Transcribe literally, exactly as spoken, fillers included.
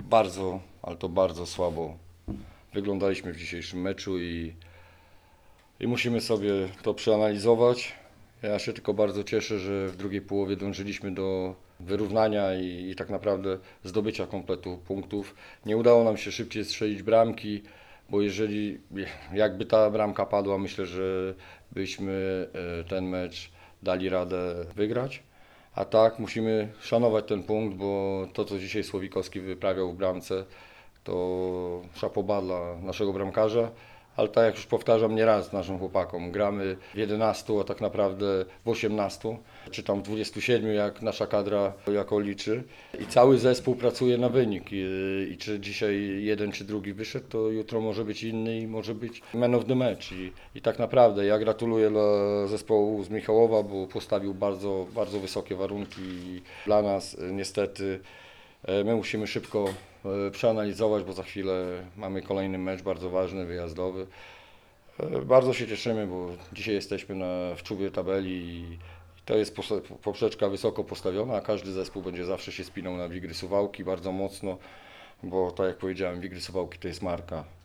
bardzo, ale to bardzo słabo wyglądaliśmy w dzisiejszym meczu i, i musimy sobie to przeanalizować. Ja się tylko bardzo cieszę, że w drugiej połowie dążyliśmy do wyrównania i, i tak naprawdę zdobycia kompletu punktów. Nie udało nam się szybciej strzelić bramki, bo jeżeli jakby ta bramka padła, myślę, że byśmy e, ten mecz dali radę wygrać. A tak, musimy szanować ten punkt, bo to, co dzisiaj Słowikowski wyprawiał w bramce, to szapoba dla naszego bramkarza. Ale tak jak już powtarzam nieraz naszym chłopakom, gramy w jedenastu, a tak naprawdę w osiemnastu, czy tam w dwudziestu siedmiu, jak nasza kadra jako liczy. I cały zespół pracuje na wynik. I, i czy dzisiaj jeden czy drugi wyszedł, to jutro może być inny i może być man of the match. I, i tak naprawdę ja gratuluję dla zespołu z Michałowa, bo postawił bardzo, bardzo wysokie warunki dla nas. Niestety my musimy szybko przeanalizować, bo za chwilę mamy kolejny mecz bardzo ważny, wyjazdowy. Bardzo się cieszymy, bo dzisiaj jesteśmy na, w czubie tabeli i to jest poprzeczka wysoko postawiona, a każdy zespół będzie zawsze się spinał na Wigry Suwałki bardzo mocno, bo tak jak powiedziałem, Wigry Suwałki to jest marka.